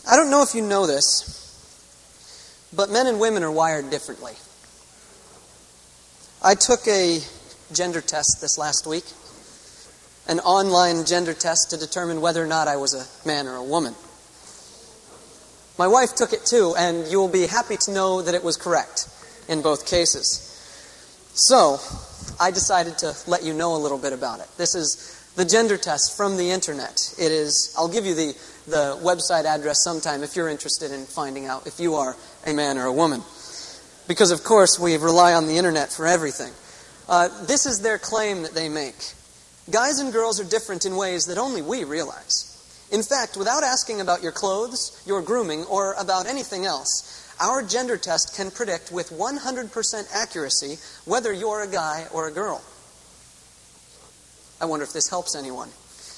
I don't know if you know this, but men and women are wired differently. I took a gender test this last week, an online gender test to determine whether or not I was a man or a woman. My wife took it too, and you will be happy to know that it was correct in both cases. So, I decided to let you know a little bit about it. This is the gender test from the internet. It is, I'll give you the website address sometime if you're interested in finding out if you are a man or a woman. Because, of course, we rely on the internet for everything. This is their claim that they make. Guys and girls are different in ways that only we realize. In fact, without asking about your clothes, your grooming, or about anything else, our gender test can predict with 100% accuracy whether you're a guy or a girl. I wonder if this helps anyone.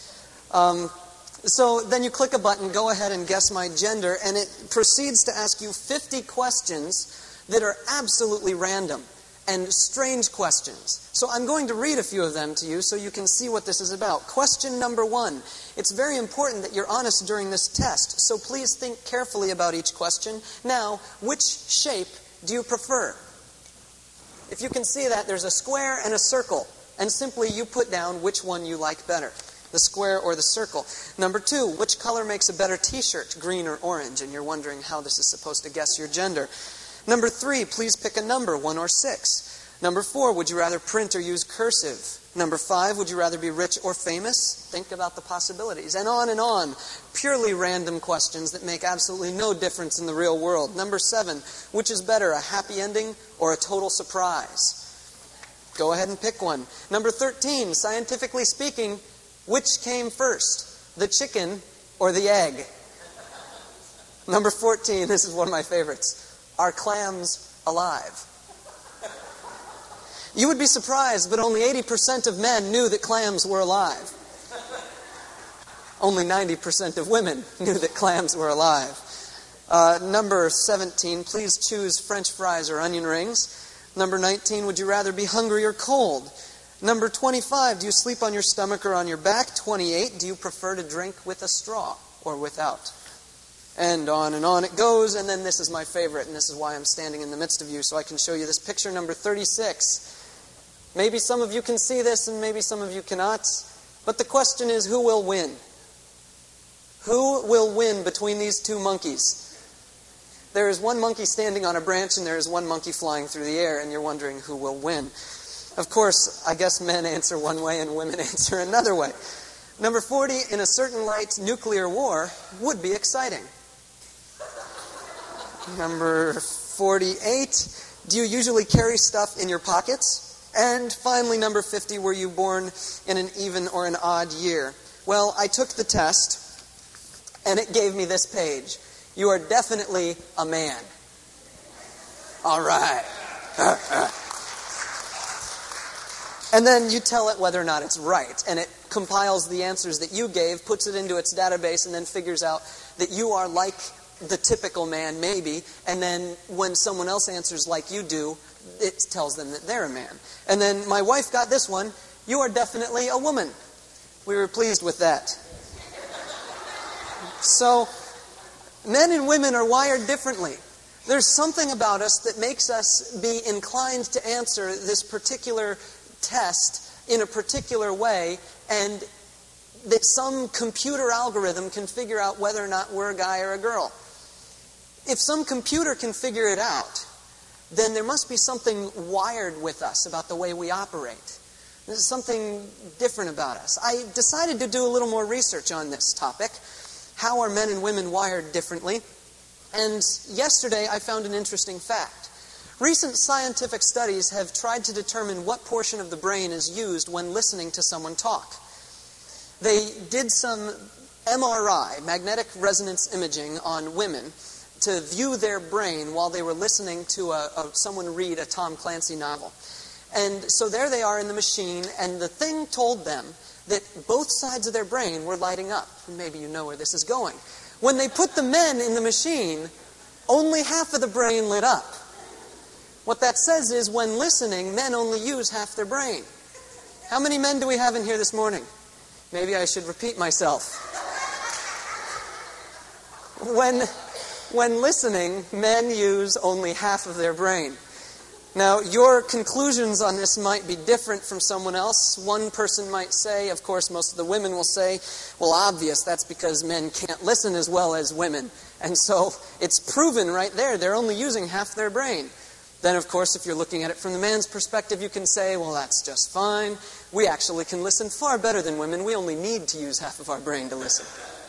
So then you click a button, go ahead and guess my gender, and it proceeds to ask you 50 questions that are absolutely random and strange questions. So I'm going to read a few of them to you so you can see what this is about. Question number 1. It's very important that you're honest during this test, so please think carefully about each question. Now, which shape do you prefer? If you can see that, there's a square and a circle, and simply you put down which one you like better, the square or the circle. Number 2, which color makes a better t-shirt, green or orange? And you're wondering how this is supposed to guess your gender. Number 3, please pick a number, 1 or 6. Number 4, would you rather print or use cursive? Number 5, would you rather be rich or famous? Think about the possibilities. And on, purely random questions that make absolutely no difference in the real world. Number 7, which is better, a happy ending or a total surprise? Go ahead and pick one. Number 13, scientifically speaking, which came first, the chicken or the egg? Number 14, this is one of my favorites. Are clams alive? You would be surprised, but only 80% of men knew that clams were alive. Only 90% of women knew that clams were alive. Number 17, please choose French fries or onion rings. Number 19, would you rather be hungry or cold? Number 25, do you sleep on your stomach or on your back? 28, do you prefer to drink with a straw or without? And on it goes, and then this is my favorite, and this is why I'm standing in the midst of you, so I can show you this picture number 36. Maybe some of you can see this, and maybe some of you cannot, but the question is, who will win? Who will win between these two monkeys? There is one monkey standing on a branch, and there is one monkey flying through the air, and you're wondering who will win. Of course, I guess men answer one way and women answer another way. Number 40, in a certain light, nuclear war would be exciting. Number 48, do you usually carry stuff in your pockets? And finally, number 50, were you born in an even or an odd year? Well, I took the test, and it gave me this page. You are definitely a man. All right. And then you tell it whether or not it's right. And it compiles the answers that you gave, puts it into its database, and then figures out that you are like the typical man, maybe. And then when someone else answers like you do, it tells them that they're a man. And then my wife got this one. You are definitely a woman. We were pleased with that. So, men and women are wired differently. There's something about us that makes us be inclined to answer this particular test in a particular way, and that some computer algorithm can figure out whether or not we're a guy or a girl. If some computer can figure it out, then there must be something wired with us about the way we operate. There's something different about us. I decided to do a little more research on this topic. How are men and women wired differently? And yesterday I found an interesting fact. Recent scientific studies have tried to determine what portion of the brain is used when listening to someone talk. They did some MRI, magnetic resonance imaging, on women to view their brain while they were listening to someone read a Tom Clancy novel. And so there they are in the machine, and the thing told them that both sides of their brain were lighting up. Maybe you know where this is going. When they put the men in the machine, only half of the brain lit up. What that says is when listening, men only use half their brain. How many men do we have in here this morning? Maybe I should repeat myself. when listening, men use only half of their brain. Now, your conclusions on this might be different from someone else. One person might say, of course, most of the women will say, well, obvious, that's because men can't listen as well as women. And so it's proven right there, they're only using half their brain. Then, of course, if you're looking at it from the man's perspective, you can say, well, that's just fine. We actually can listen far better than women. We only need to use half of our brain to listen.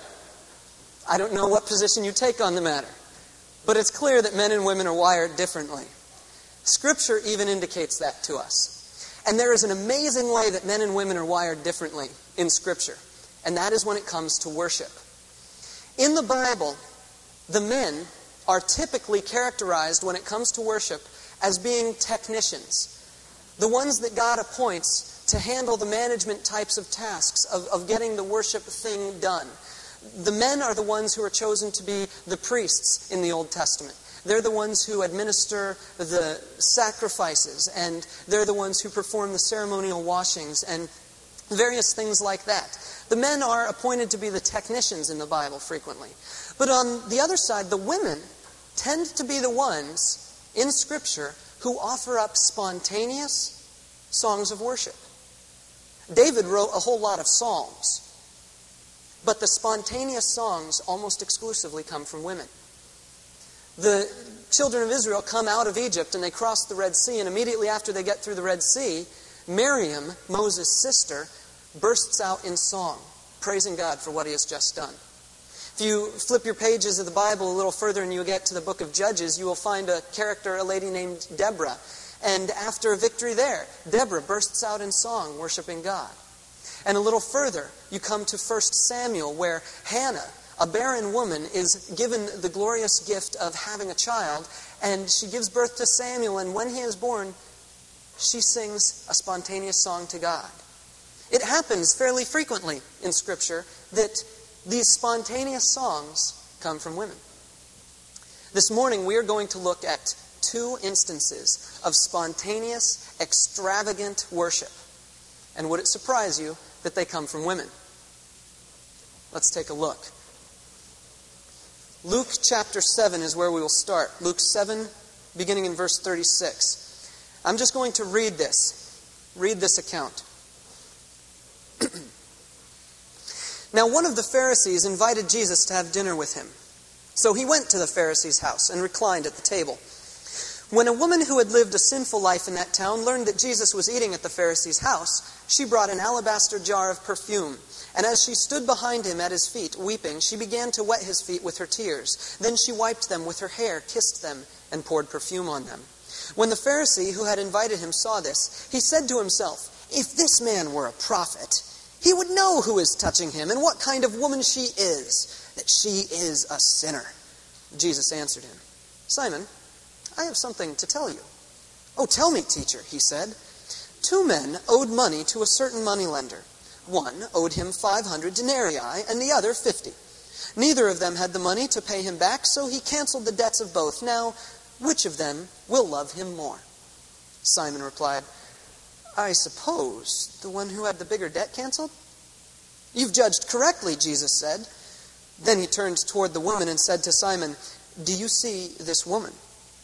I don't know what position you take on the matter, but it's clear that men and women are wired differently. Scripture even indicates that to us. And there is an amazing way that men and women are wired differently in Scripture, and that is when it comes to worship. In the Bible, the men are typically characterized when it comes to worship as being technicians, the ones that God appoints to handle the management types of tasks of getting the worship thing done. The men are the ones who are chosen to be the priests in the Old Testament. They're the ones who administer the sacrifices, and they're the ones who perform the ceremonial washings and various things like that. The men are appointed to be the technicians in the Bible frequently. But on the other side, the women tend to be the ones in Scripture who offer up spontaneous songs of worship. David wrote a whole lot of psalms, but the spontaneous songs almost exclusively come from women. The children of Israel come out of Egypt and they cross the Red Sea, and immediately after they get through the Red Sea, Miriam, Moses' sister, bursts out in song, praising God for what he has just done. If you flip your pages of the Bible a little further and you get to the book of Judges, you will find a character, a lady named Deborah. And after a victory there, Deborah bursts out in song, worshiping God. And a little further, you come to 1 Samuel, where Hannah, a barren woman, is given the glorious gift of having a child, and she gives birth to Samuel, and when he is born, she sings a spontaneous song to God. It happens fairly frequently in Scripture that these spontaneous songs come from women. This morning we are going to look at 2 instances of spontaneous, extravagant worship. And would it surprise you that they come from women? Let's take a look. Luke chapter 7 is where we will start. Luke 7, beginning in verse 36. I'm just going to read this account. Now one of the Pharisees invited Jesus to have dinner with him. So he went to the Pharisee's house and reclined at the table. When a woman who had lived a sinful life in that town learned that Jesus was eating at the Pharisee's house, she brought an alabaster jar of perfume. And as she stood behind him at his feet, weeping, she began to wet his feet with her tears. Then she wiped them with her hair, kissed them, and poured perfume on them. When the Pharisee who had invited him saw this, he said to himself, "If this man were a prophet, he would know who is touching him and what kind of woman she is, that she is a sinner." Jesus answered him, "Simon, I have something to tell you." "Oh, tell me, teacher," he said. 2 men owed money to a certain moneylender. One owed him 500 denarii and the other 50. Neither of them had the money to pay him back, so he canceled the debts of both. Now, which of them will love him more?" Simon replied, "I suppose the one who had the bigger debt canceled." "You've judged correctly," Jesus said. Then he turned toward the woman and said to Simon, "Do you see this woman?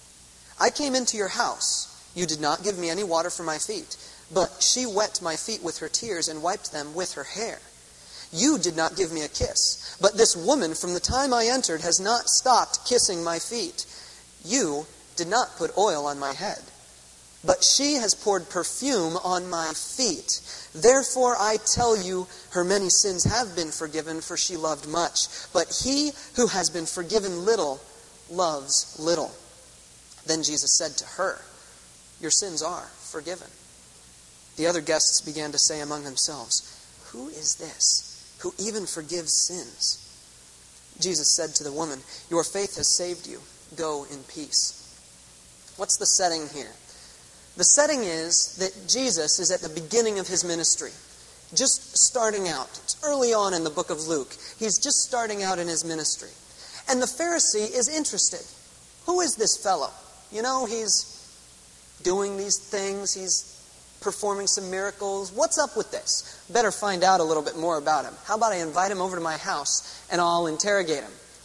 I came into your house. You did not give me any water for my feet, but she wet my feet with her tears and wiped them with her hair. You did not give me a kiss, but this woman from the time I entered has not stopped kissing my feet. You did not put oil on my head, but she has poured perfume on my feet. Therefore I tell you, her many sins have been forgiven, for she loved much. But he who has been forgiven little loves little." Then Jesus said to her, "Your sins are forgiven." The other guests began to say among themselves, "Who is this who even forgives sins?" Jesus said to the woman, "Your faith has saved you. Go in peace." What's the setting here? The setting is that Jesus is at the beginning of his ministry, just starting out. It's early on in the book of Luke. He's just starting out in his ministry. And the Pharisee is interested. Who is this fellow? You know, he's doing these things. He's performing some miracles. What's up with this? Better find out a little bit more about him. How about I invite him over to my house and I'll interrogate him?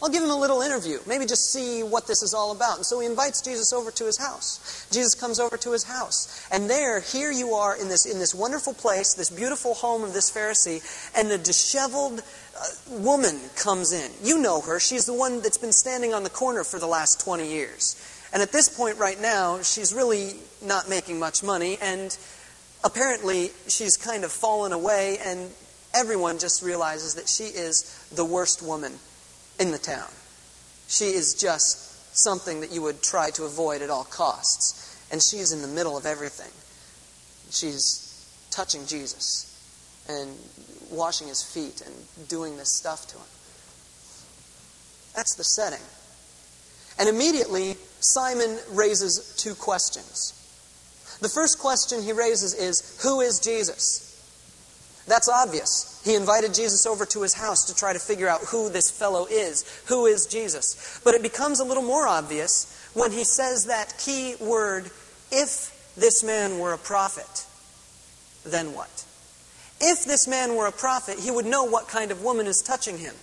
I'll give him a little interview, maybe just see what this is all about. And so he invites Jesus over to his house. Jesus comes over to his house. And here you are in this wonderful place, this beautiful home of this Pharisee, and a disheveled woman comes in. You know her. She's the one that's been standing on the corner for the last 20 years. And at this point right now, she's really not making much money, and apparently she's kind of fallen away, and everyone just realizes that she is the worst woman in the town. She is just something that you would try to avoid at all costs. And she's in the middle of everything. She's touching Jesus and washing his feet and doing this stuff to him. That's the setting. And immediately, Simon raises two questions. The first question he raises is, who is Jesus? That's obvious. He invited Jesus over to his house to try to figure out who this fellow is. Who is Jesus? But it becomes a little more obvious when he says that key word, if this man were a prophet, then what? If this man were a prophet, he would know what kind of woman is touching him.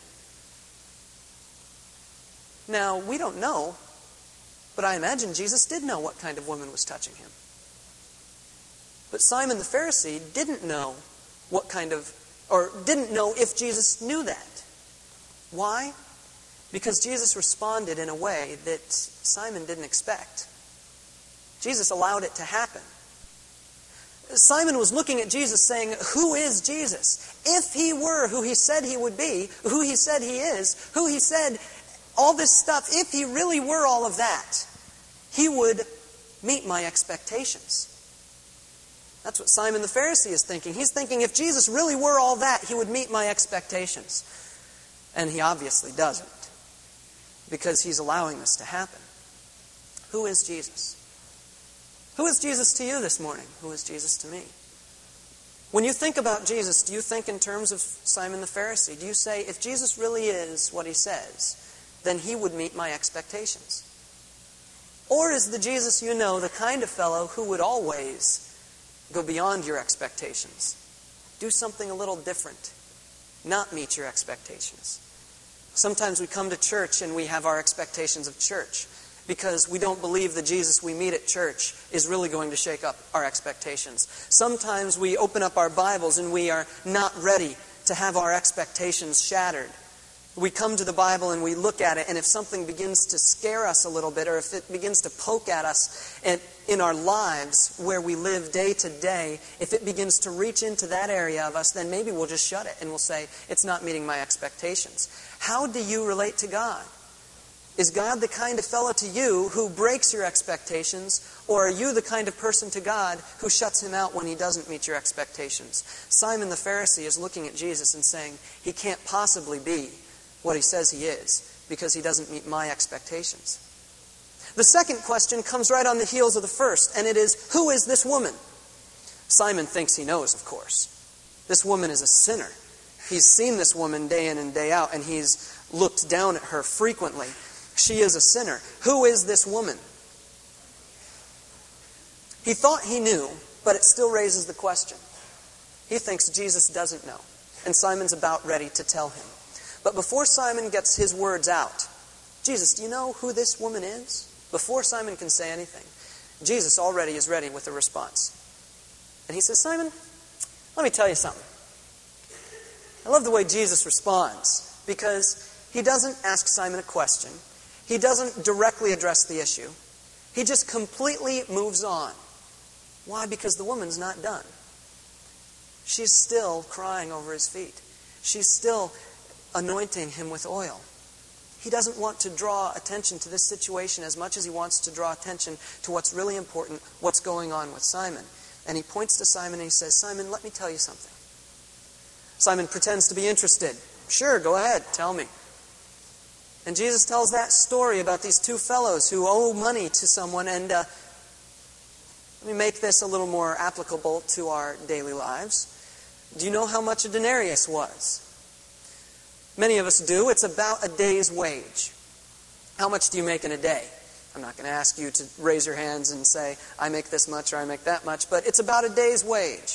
Now, we don't know, but I imagine Jesus did know what kind of woman was touching him. But Simon the Pharisee didn't know didn't know if Jesus knew that. Why? Because Jesus responded in a way that Simon didn't expect. Jesus allowed it to happen. Simon was looking at Jesus saying, who is Jesus? If he were who he said he would be, who he said he is, who he said all this stuff, if he really were all of that, he would meet my expectations. That's what Simon the Pharisee is thinking. He's thinking, if Jesus really were all that, he would meet my expectations. And he obviously doesn't, because he's allowing this to happen. Who is Jesus? Who is Jesus to you this morning? Who is Jesus to me? When you think about Jesus, do you think in terms of Simon the Pharisee? Do you say, if Jesus really is what he says, then he would meet my expectations? Or is the Jesus you know the kind of fellow who would always go beyond your expectations, do something a little different, not meet your expectations? Sometimes we come to church and we have our expectations of church because we don't believe the Jesus we meet at church is really going to shake up our expectations. Sometimes we open up our Bibles and we are not ready to have our expectations shattered. We come to the Bible and we look at it, and if something begins to scare us a little bit, or if it begins to poke at us in our lives where we live day to day, if it begins to reach into that area of us, then maybe we'll just shut it and we'll say, it's not meeting my expectations. How do you relate to God? Is God the kind of fellow to you who breaks your expectations, or are you the kind of person to God who shuts him out when he doesn't meet your expectations? Simon the Pharisee is looking at Jesus and saying, he can't possibly be what he says he is, because he doesn't meet my expectations. The second question comes right on the heels of the first, and it is, who is this woman? Simon thinks he knows, of course. This woman is a sinner. He's seen this woman day in and day out, and he's looked down at her frequently. She is a sinner. Who is this woman? He thought he knew, but it still raises the question. He thinks Jesus doesn't know, and Simon's about ready to tell him. But before Simon gets his words out, Jesus, do you know who this woman is? Before Simon can say anything, Jesus already is ready with a response. And he says, Simon, let me tell you something. I love the way Jesus responds, because he doesn't ask Simon a question. He doesn't directly address the issue. He just completely moves on. Why? Because the woman's not done. She's still crying over his feet. She's still anointing him with oil. He doesn't want to draw attention to this situation as much as he wants to draw attention to what's really important, what's going on with Simon. And he points to Simon and he says, Simon, let me tell you something. Simon pretends to be interested. Sure, go ahead, tell me. And Jesus tells that story about these two fellows who owe money to someone. And let me make this a little more applicable to our daily lives. Do you know how much a denarius was? Many of us do. It's about a day's wage. How much do you make in a day? I'm not going to ask you to raise your hands and say, I make this much or I make that much, but it's about a day's wage.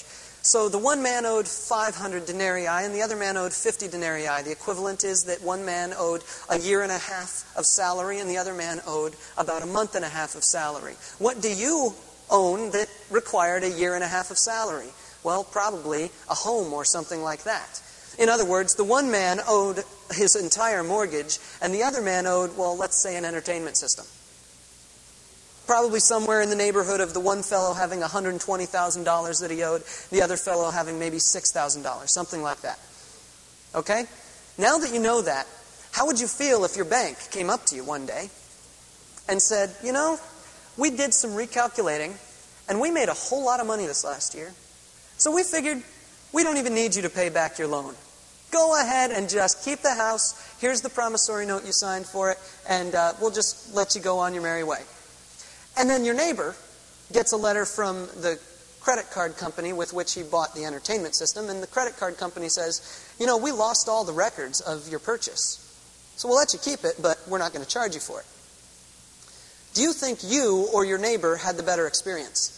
So the one man owed 500 denarii and the other man owed 50 denarii. The equivalent is that one man owed a year and a half of salary and the other man owed about a month and a half of salary. What do you own that required a year and a half of salary? Well, probably a home or something like that. In other words, the one man owed his entire mortgage and the other man owed, well, let's say an entertainment system. Probably somewhere in the neighborhood of the one fellow having $120,000 that he owed, the other fellow having maybe $6,000, something like that. Okay? Now that you know that, how would you feel if your bank came up to you one day and said, you know, we did some recalculating and we made a whole lot of money this last year. So we figured we don't even need you to pay back your loan. Go ahead and just keep the house. Here's the promissory note you signed for it, and we'll just let you go on your merry way. And then your neighbor gets a letter from the credit card company with which he bought the entertainment system, and the credit card company says, you know, we lost all the records of your purchase. So we'll let you keep it, but we're not going to charge you for it. Do you think you or your neighbor had the better experience?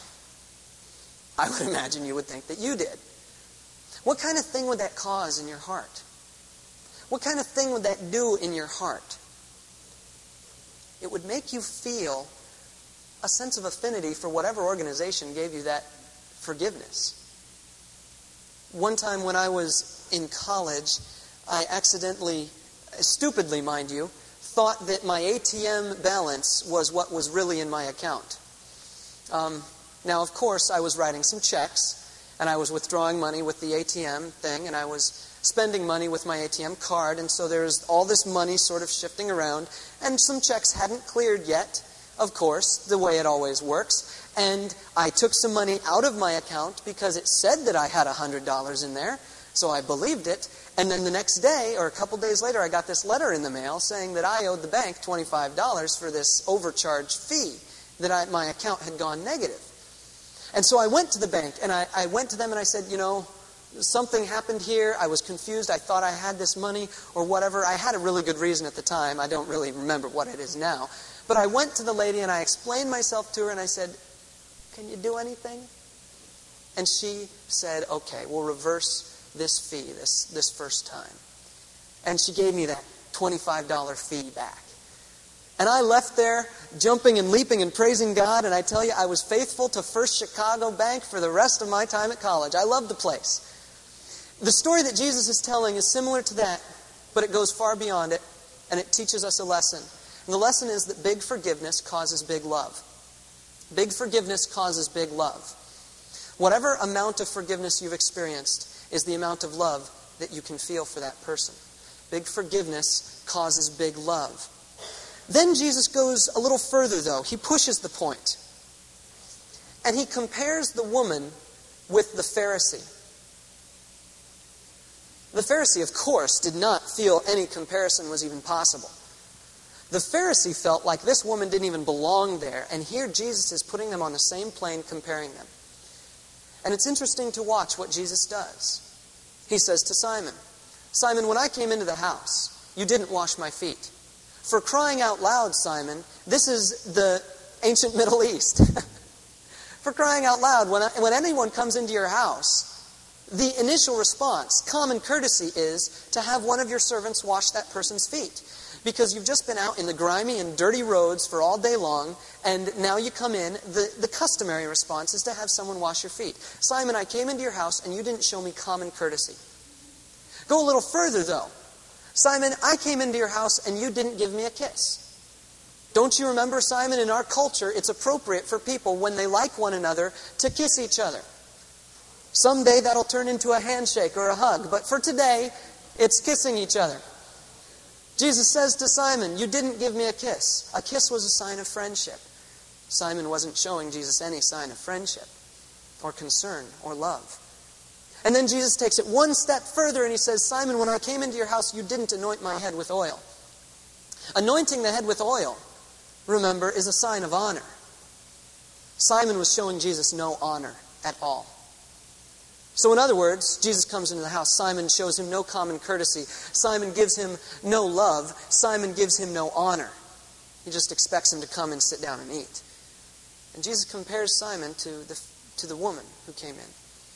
I would imagine you would think that you did. What kind of thing would that cause in your heart? What kind of thing would that do in your heart? It would make you feel a sense of affinity for whatever organization gave you that forgiveness. One time when I was in college, I accidentally, stupidly mind you, thought that my ATM balance was what was really in my account. Now, of course, I was writing some checks, and I was withdrawing money with the ATM thing, and I was spending money with my ATM card, and so there's all this money sort of shifting around, and some checks hadn't cleared yet, of course, the way it always works, and I took some money out of my account because it said that I had $100 in there, so I believed it, and then the next day, or a couple days later, I got this letter in the mail saying that I owed the bank $25 for this overcharge fee, that my account had gone negative. And so I went to the bank, and I went to them and I said, you know, something happened here. I was confused. I thought I had this money or whatever. I had a really good reason at the time. I don't really remember what it is now. But I went to the lady and I explained myself to her and I said, can you do anything? And she said, okay, we'll reverse this fee this first time. And she gave me that $25 fee back. And I left there jumping and leaping and praising God, and I tell you, I was faithful to First Chicago Bank for the rest of my time at college. I loved the place. The story that Jesus is telling is similar to that, but it goes far beyond it, and it teaches us a lesson. And the lesson is that big forgiveness causes big love. Big forgiveness causes big love. Whatever amount of forgiveness you've experienced is the amount of love that you can feel for that person. Big forgiveness causes big love. Then Jesus goes a little further, though. He pushes the point. And he compares the woman with the Pharisee. The Pharisee, of course, did not feel any comparison was even possible. The Pharisee felt like this woman didn't even belong there. And here Jesus is putting them on the same plane, comparing them. And it's interesting to watch what Jesus does. He says to Simon, Simon, when I came into the house, you didn't wash my feet. For crying out loud, Simon, this is the ancient Middle East. For crying out loud, when anyone comes into your house, the initial response, common courtesy, is to have one of your servants wash that person's feet. Because you've just been out in the grimy and dirty roads for all day long, and now you come in, the customary response is to have someone wash your feet. Simon, I came into your house and you didn't show me common courtesy. Go a little further, though. Simon, I came into your house and you didn't give me a kiss. Don't you remember, Simon, in our culture, it's appropriate for people, when they like one another, to kiss each other. Someday that'll turn into a handshake or a hug, but for today, it's kissing each other. Jesus says to Simon, you didn't give me a kiss. A kiss was a sign of friendship. Simon wasn't showing Jesus any sign of friendship or concern or love. And then Jesus takes it one step further and he says, Simon, when I came into your house, you didn't anoint my head with oil. Anointing the head with oil, remember, is a sign of honor. Simon was showing Jesus no honor at all. So in other words, Jesus comes into the house. Simon shows him no common courtesy. Simon gives him no love. Simon gives him no honor. He just expects him to come and sit down and eat. And Jesus compares Simon to the woman who came in.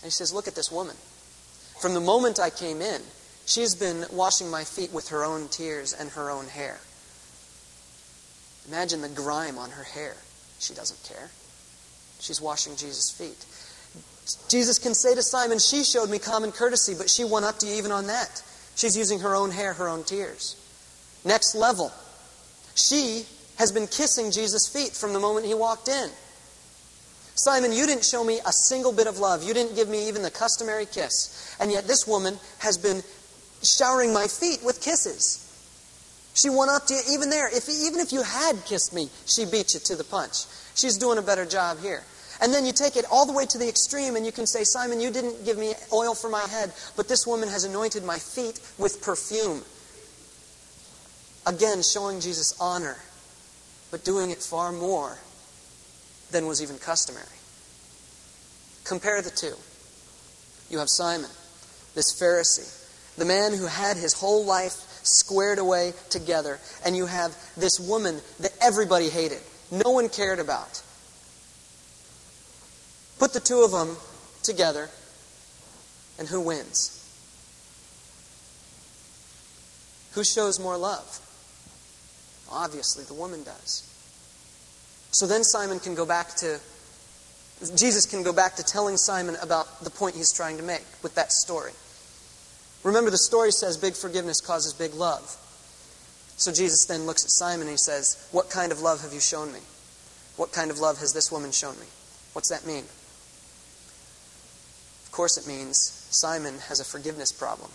And he says, look at this woman. From the moment I came in, she's been washing my feet with her own tears and her own hair. Imagine the grime on her hair. She doesn't care. She's washing Jesus' feet. Jesus can say to Simon, she showed me common courtesy, but she went up to you even on that. She's using her own hair, her own tears. Next level. She has been kissing Jesus' feet from the moment he walked in. Simon, you didn't show me a single bit of love. You didn't give me even the customary kiss. And yet this woman has been showering my feet with kisses. She went up to you even there. Even if you had kissed me, she beat you to the punch. She's doing a better job here. And then you take it all the way to the extreme and you can say, Simon, you didn't give me oil for my head, but this woman has anointed my feet with perfume. Again, showing Jesus honor, but doing it far more than was even customary. Compare the two. You have Simon, this Pharisee, the man who had his whole life squared away together, and you have this woman that everybody hated, no one cared about. Put the two of them together, and who wins? Who shows more love? Obviously, the woman does. So then Jesus can go back to telling Simon about the point he's trying to make with that story. Remember, the story says big forgiveness causes big love. So Jesus then looks at Simon and he says, what kind of love have you shown me? What kind of love has this woman shown me? What's that mean? Of course it means Simon has a forgiveness problem.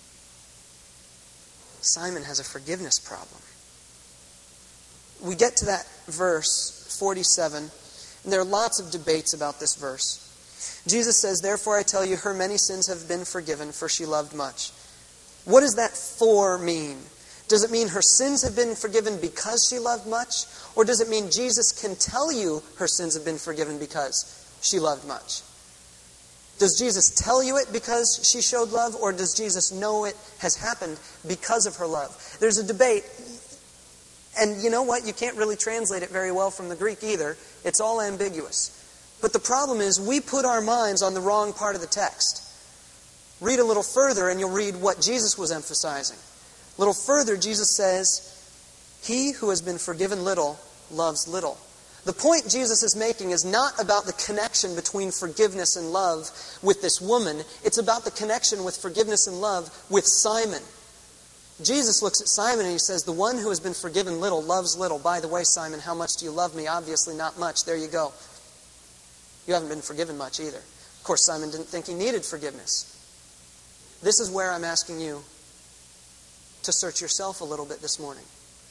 Simon has a forgiveness problem. We get to that verse 47, and there are lots of debates about this verse. Jesus says, therefore I tell you, her many sins have been forgiven, for she loved much. What does that "for" mean? Does it mean her sins have been forgiven because she loved much? Or does it mean Jesus can tell you her sins have been forgiven because she loved much? Does Jesus tell you it because she showed love? Or does Jesus know it has happened because of her love? There's a debate. And you know what? You can't really translate it very well from the Greek either. It's all ambiguous. But the problem is we put our minds on the wrong part of the text. Read a little further and you'll read what Jesus was emphasizing. A little further, Jesus says, he who has been forgiven little loves little. The point Jesus is making is not about the connection between forgiveness and love with this woman. It's about the connection with forgiveness and love with Simon. Jesus looks at Simon and he says, the one who has been forgiven little loves little. By the way, Simon, how much do you love me? Obviously not much. There you go. You haven't been forgiven much either. Of course, Simon didn't think he needed forgiveness. This is where I'm asking you to search yourself a little bit this morning.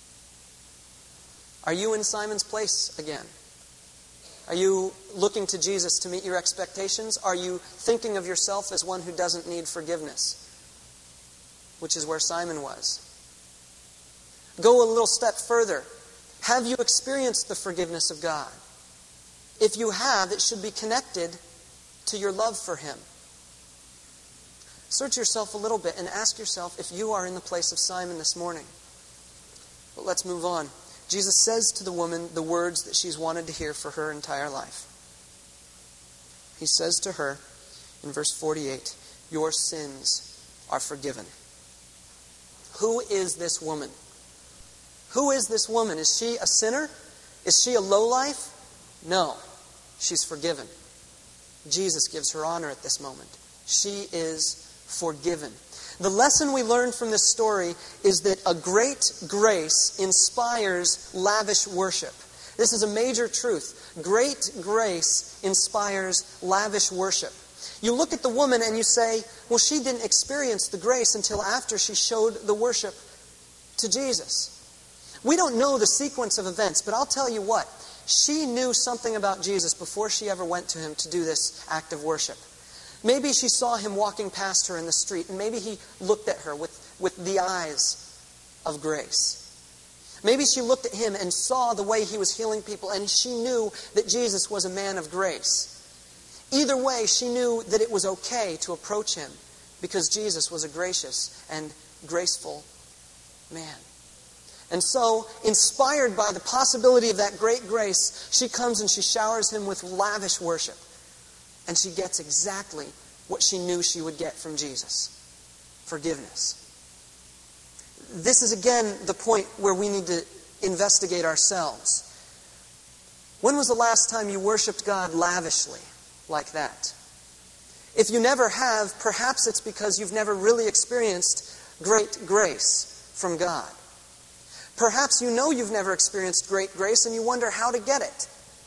Are you in Simon's place again? Are you looking to Jesus to meet your expectations? Are you thinking of yourself as one who doesn't need forgiveness? Which is where Simon was. Go a little step further. Have you experienced the forgiveness of God? If you have, it should be connected to your love for Him. Search yourself a little bit and ask yourself if you are in the place of Simon this morning. But let's move on. Jesus says to the woman the words that she's wanted to hear for her entire life. He says to her in verse 48, your sins are forgiven. Who is this woman? Who is this woman? Is she a sinner? Is she a lowlife? No. She's forgiven. Jesus gives her honor at this moment. She is forgiven. The lesson we learn from this story is that a great grace inspires lavish worship. This is a major truth. Great grace inspires lavish worship. You look at the woman and you say, well, she didn't experience the grace until after she showed the worship to Jesus. We don't know the sequence of events, but I'll tell you what. She knew something about Jesus before she ever went to Him to do this act of worship. Maybe she saw Him walking past her in the street, and maybe He looked at her with the eyes of grace. Maybe she looked at Him and saw the way He was healing people, and she knew that Jesus was a man of grace. Either way, she knew that it was okay to approach Him because Jesus was a gracious and graceful man. And so, inspired by the possibility of that great grace, she comes and she showers Him with lavish worship. And she gets exactly what she knew she would get from Jesus: forgiveness. This is again the point where we need to investigate ourselves. When was the last time you worshiped God lavishly like that? If you never have, perhaps it's because you've never really experienced great grace from God. Perhaps you know you've never experienced great grace and you wonder how to get it.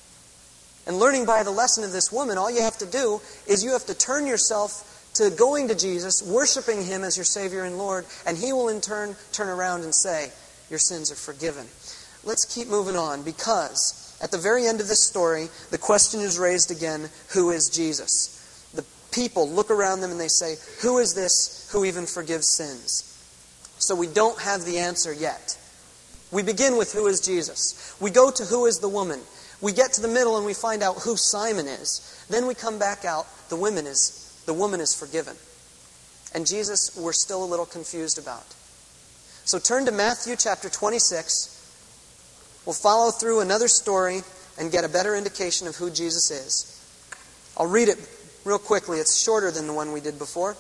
And learning by the lesson of this woman, all you have to do is you have to turn yourself to going to Jesus, worshiping Him as your Savior and Lord, and He will in turn turn around and say, your sins are forgiven. Let's keep moving on, because at the very end of this story, the question is raised again, who is Jesus? The people look around them and they say, who is this who even forgives sins? So we don't have the answer yet. We begin with who is Jesus. We go to who is the woman. We get to the middle and we find out who Simon is. Then we come back out, the woman is forgiven. And Jesus, we're still a little confused about. So turn to Matthew chapter 26. We'll follow through another story and get a better indication of who Jesus is. I'll read it real quickly. It's shorter than the one we did before.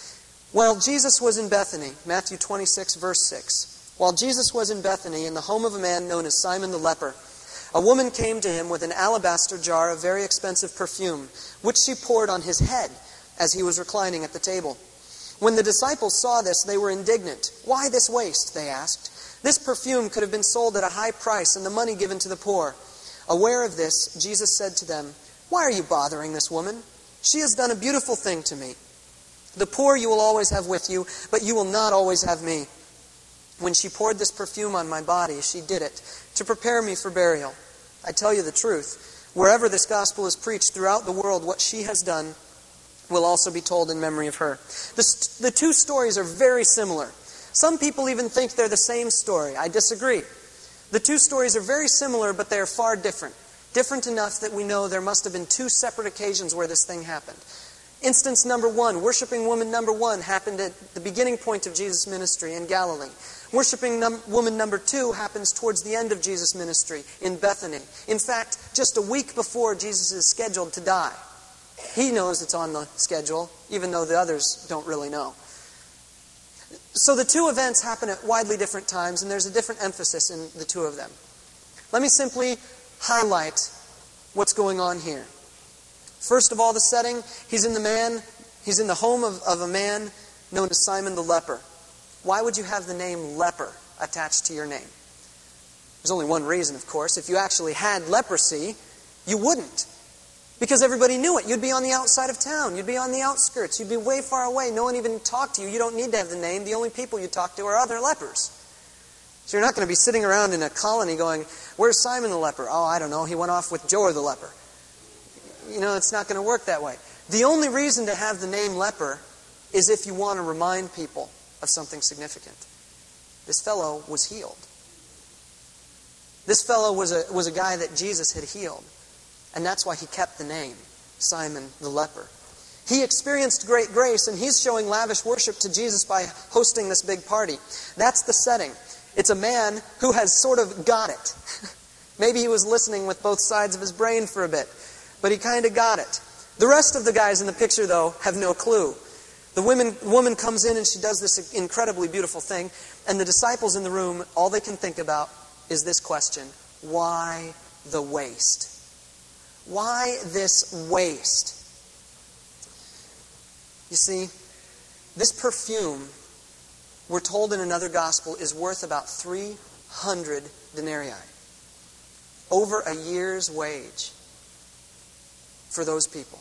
While Jesus was in Bethany, Matthew 26, verse 6. While Jesus was in Bethany, in the home of a man known as Simon the leper, a woman came to him with an alabaster jar of very expensive perfume, which she poured on his head as he was reclining at the table. When the disciples saw this, they were indignant. Why this waste? They asked. This perfume could have been sold at a high price and the money given to the poor. Aware of this, Jesus said to them, why are you bothering this woman? She has done a beautiful thing to me. The poor you will always have with you, but you will not always have me. When she poured this perfume on my body, she did it to prepare me for burial. I tell you the truth, wherever this gospel is preached throughout the world, what she has done will also be told in memory of her. The two stories are very similar. Some people even think they're the same story. I disagree. The two stories are very similar, but they are far different. Different enough that we know there must have been two separate occasions where this thing happened. Instance number one, worshiping woman number one, happened at the beginning point of Jesus' ministry in Galilee. Worshiping woman number two happens towards the end of Jesus' ministry in Bethany. In fact, just a week before Jesus is scheduled to die. He knows it's on the schedule, even though the others don't really know. So the two events happen at widely different times, and there's a different emphasis in the two of them. Let me simply highlight what's going on here. First of all, the setting, he's in the home of a man known as Simon the leper. Why would you have the name leper attached to your name? There's only one reason, of course. If you actually had leprosy, you wouldn't. Because everybody knew it. You'd be on the outside of town. You'd be on the outskirts. You'd be way far away. No one even talked to you. You don't need to have the name. The only people you talk to are other lepers. So you're not going to be sitting around in a colony going, where's Simon the leper? Oh, I don't know. He went off with Joe the leper. You know, it's not going to work that way. The only reason to have the name leper is if you want to remind people of something significant. This fellow was healed. This fellow was a guy that Jesus had healed. And that's why he kept the name, Simon the leper. He experienced great grace, and he's showing lavish worship to Jesus by hosting this big party. That's the setting. It's a man who has sort of got it. Maybe he was listening with both sides of his brain for a bit, but he kind of got it. The rest of the guys in the picture, though, have no clue. The woman comes in and she does this incredibly beautiful thing, and the disciples in the room, all they can think about is this question: why the waste? Why this waste? You see, this perfume, we're told in another gospel, is worth about 300 denarii. Over a year's wage for those people.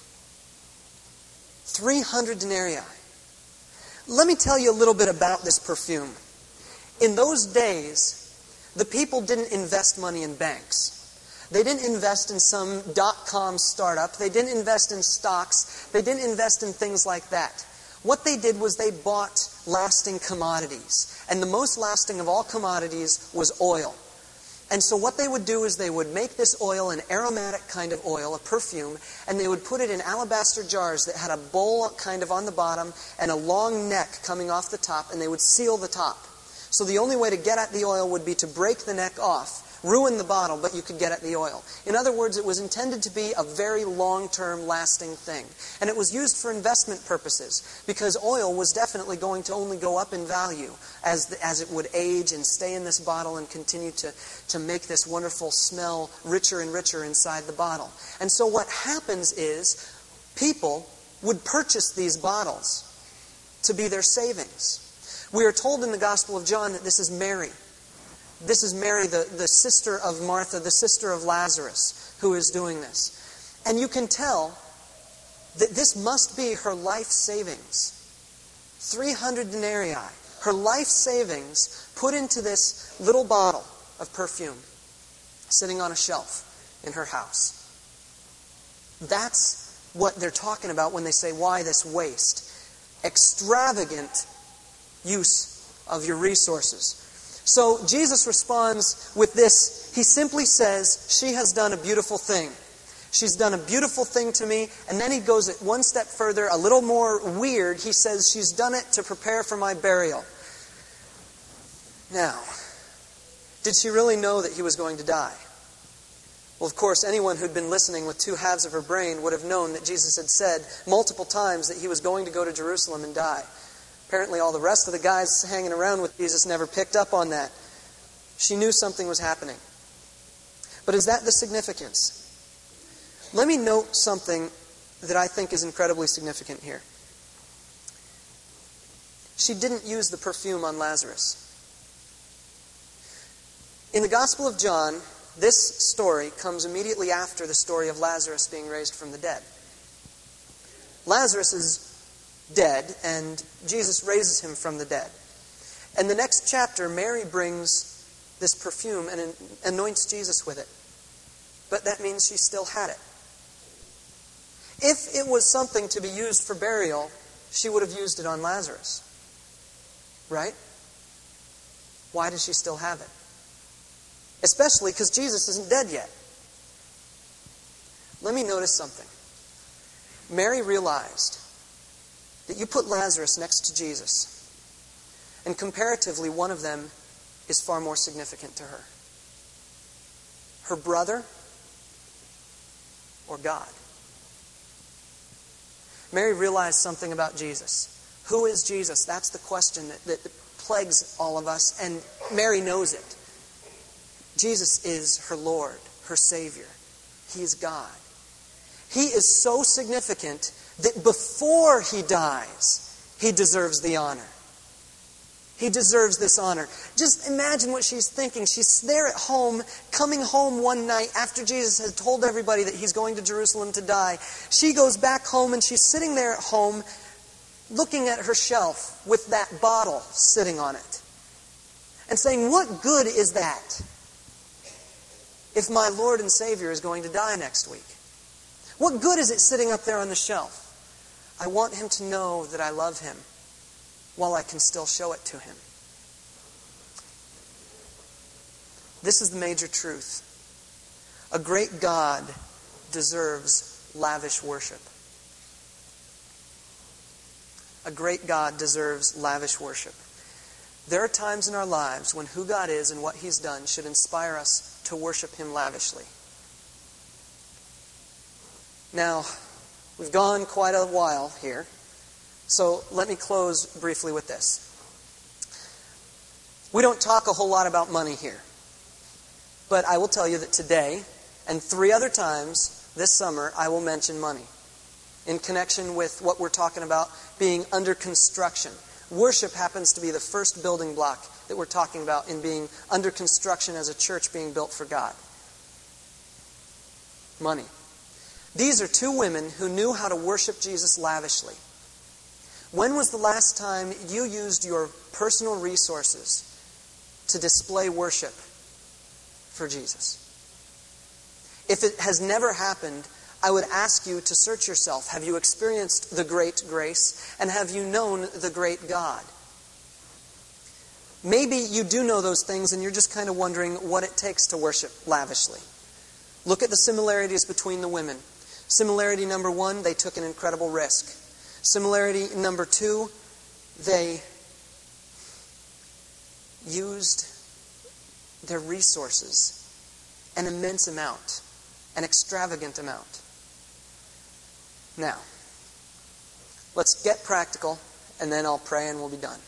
300 denarii. Let me tell you a little bit about this perfume. In those days, the people didn't invest money in banks. They didn't invest in some .com startup. They didn't invest in stocks. They didn't invest in things like that. What they did was they bought lasting commodities. And the most lasting of all commodities was oil. And so what they would do is they would make this oil an aromatic kind of oil, a perfume, and they would put it in alabaster jars that had a bowl kind of on the bottom and a long neck coming off the top, and they would seal the top. So the only way to get at the oil would be to break the neck off, ruin the bottle, but you could get at the oil. In other words, it was intended to be a very long-term lasting thing. And it was used for investment purposes, because oil was definitely going to only go up in value as it would age and stay in this bottle and continue to make this wonderful smell richer and richer inside the bottle. And so what happens is people would purchase these bottles to be their savings. We are told in the Gospel of John that this is Mary. This is Mary, the sister of Martha, the sister of Lazarus, who is doing this. And you can tell that this must be her life savings. 300 denarii. Her life savings put into this little bottle of perfume sitting on a shelf in her house. That's what they're talking about when they say, why this waste? Extravagant use of your resources. So Jesus responds with this. He simply says, she has done a beautiful thing. She's done a beautiful thing to me. And then he goes it one step further, a little more weird. He says, she's done it to prepare for my burial. Now, did she really know that he was going to die? Well, of course, anyone who'd been listening with two halves of her brain would have known that Jesus had said multiple times that he was going to go to Jerusalem and die. Apparently all the rest of the guys hanging around with Jesus never picked up on that. She knew something was happening. But is that the significance? Let me note something that I think is incredibly significant here. She didn't use the perfume on Lazarus. In the Gospel of John, this story comes immediately after the story of Lazarus being raised from the dead. Lazarus is dead, and Jesus raises him from the dead. And the next chapter, Mary brings this perfume and anoints Jesus with it. But that means she still had it. If it was something to be used for burial, she would have used it on Lazarus. Right? Why does she still have it? Especially because Jesus isn't dead yet. Let me notice something. Mary realized that you put Lazarus next to Jesus, and comparatively one of them is far more significant to her. Her brother or God. Mary realized something about Jesus. Who is Jesus? That's the question that plagues all of us, and Mary knows it. Jesus is her Lord, her Savior. He is God. He is so significant that before he dies, he deserves the honor. He deserves this honor. Just imagine what she's thinking. She's there at home, coming home one night after Jesus has told everybody that he's going to Jerusalem to die. She goes back home and she's sitting there at home looking at her shelf with that bottle sitting on it and saying, what good is that if my Lord and Savior is going to die next week? What good is it sitting up there on the shelf? I want him to know that I love him while I can still show it to him. This is the major truth. A great God deserves lavish worship. A great God deserves lavish worship. There are times in our lives when who God is and what he's done should inspire us to worship him lavishly. Now, we've gone quite a while here, so let me close briefly with this. We don't talk a whole lot about money here, but I will tell you that today and 3 other times this summer I will mention money in connection with what we're talking about being under construction. Worship happens to be the first building block that we're talking about in being under construction as a church being built for God. Money. These are 2 women who knew how to worship Jesus lavishly. When was the last time you used your personal resources to display worship for Jesus? If it has never happened, I would ask you to search yourself. Have you experienced the great grace? And have you known the great God? Maybe you do know those things and you're just kind of wondering what it takes to worship lavishly. Look at the similarities between the women. Similarity number 1, they took an incredible risk. Similarity number 2, they used their resources, an immense amount, an extravagant amount. Now, let's get practical, and then I'll pray and we'll be done.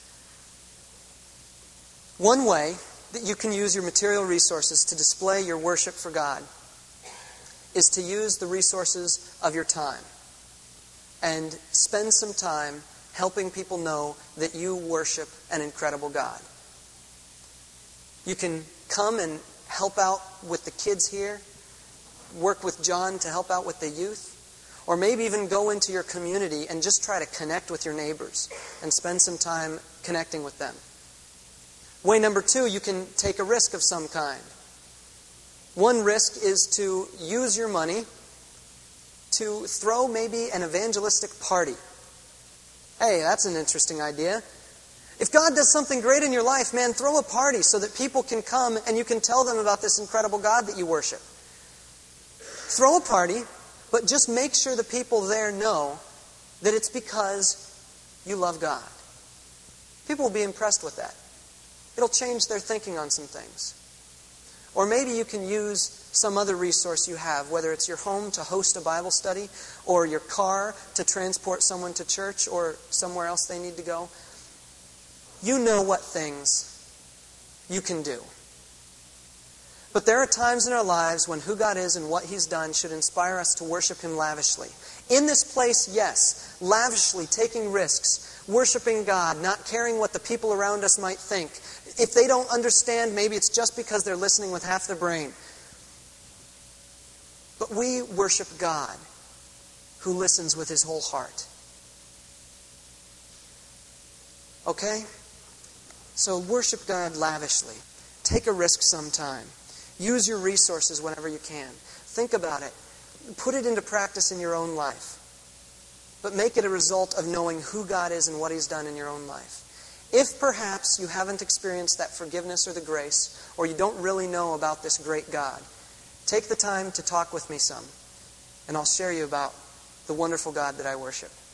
One way that you can use your material resources to display your worship for God is to use the resources of your time and spend some time helping people know that you worship an incredible God. You can come and help out with the kids here, work with John to help out with the youth, or maybe even go into your community and just try to connect with your neighbors and spend some time connecting with them. Way number 2, you can take a risk of some kind. One risk is to use your money to throw maybe an evangelistic party. Hey, that's an interesting idea. If God does something great in your life, man, throw a party so that people can come and you can tell them about this incredible God that you worship. Throw a party, but just make sure the people there know that it's because you love God. People will be impressed with that. It'll change their thinking on some things. Or maybe you can use some other resource you have, whether it's your home to host a Bible study, or your car to transport someone to church or somewhere else they need to go. You know what things you can do. But there are times in our lives when who God is and what He's done should inspire us to worship Him lavishly. In this place, yes, lavishly taking risks, worshiping God, not caring what the people around us might think. If they don't understand, maybe it's just because they're listening with half their brain. But we worship God who listens with His whole heart. Okay? So worship God lavishly. Take a risk sometime. Use your resources whenever you can. Think about it. Put it into practice in your own life. But make it a result of knowing who God is and what He's done in your own life. If perhaps you haven't experienced that forgiveness or the grace, or you don't really know about this great God, take the time to talk with me some, and I'll share you about the wonderful God that I worship.